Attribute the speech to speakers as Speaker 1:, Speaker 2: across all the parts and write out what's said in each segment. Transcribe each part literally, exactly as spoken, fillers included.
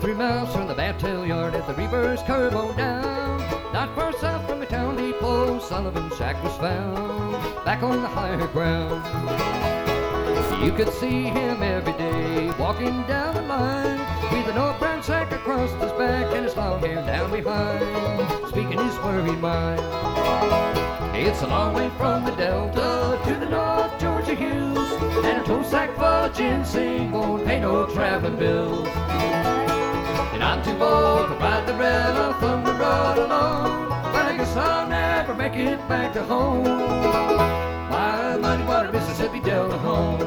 Speaker 1: Three miles from the Battail Yard at the reverse curve on down. Not far south from the town depot, Sullivan's shack was found, back on the higher ground. You could see him every day, walking down the line, with an old brown sack across his back and his long hair down behind, speaking his worried mind. It's a long way from the Delta to the North Georgia hills, and a tow sack full of ginseng won't pay no traveling bills. And I'm too old to ride the rail or thumb the road alone, but I guess I'll never make it back to home, my Muddy Water, Mississippi Delta home.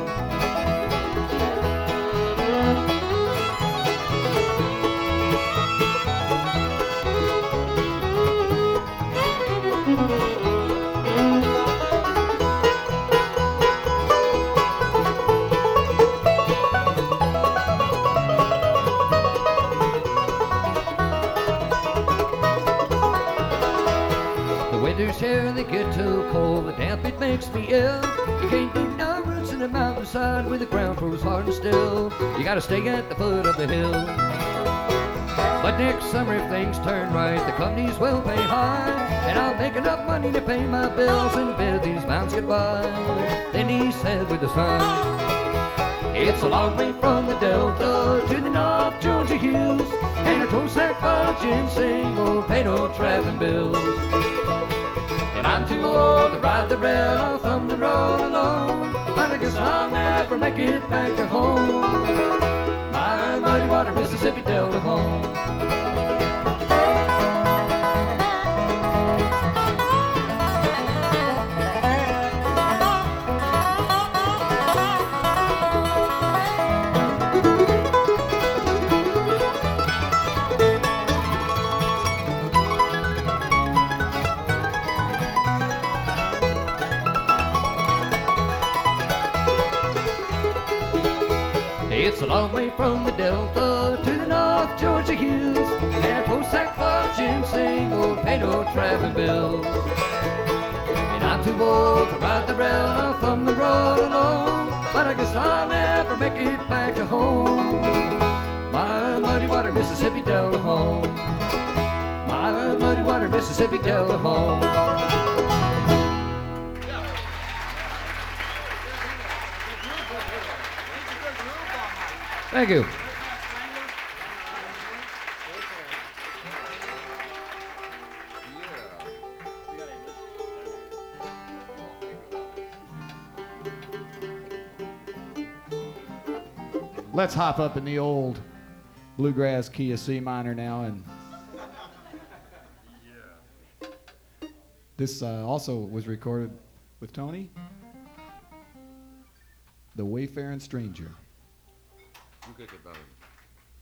Speaker 1: Winters here they get too cold, the damp it makes me ill. You can't dig no roots in the mountainside where the ground froze hard and still. You gotta stay at the foot of the hill. But next summer if things turn right, the companies will pay high, and I'll make enough money to pay my bills and bid these mountains goodbye. Then he said with a sigh, it's a long way from the Delta to the North Georgia hills, and a tow sack full of ginseng won't pay no traveling bills. And I'm too old to ride the rail or thumb the road alone, but I guess I'll never make it back to home, my Muddy Water, Mississippi Delta home. It's a long way from the Delta to the North Georgia hills, and a tow sack full of ginseng won't pay no traveling bills. And I'm too old to ride the rail or thumb the road alone, but I guess I'll never make it back to home, my Muddy Water, Mississippi Delta home, my Muddy Water, Mississippi Delta home. Thank you.
Speaker 2: Let's hop up in the old bluegrass key of C minor now, and this uh, also was recorded with Tony, The Wayfaring Stranger.
Speaker 3: You could get better.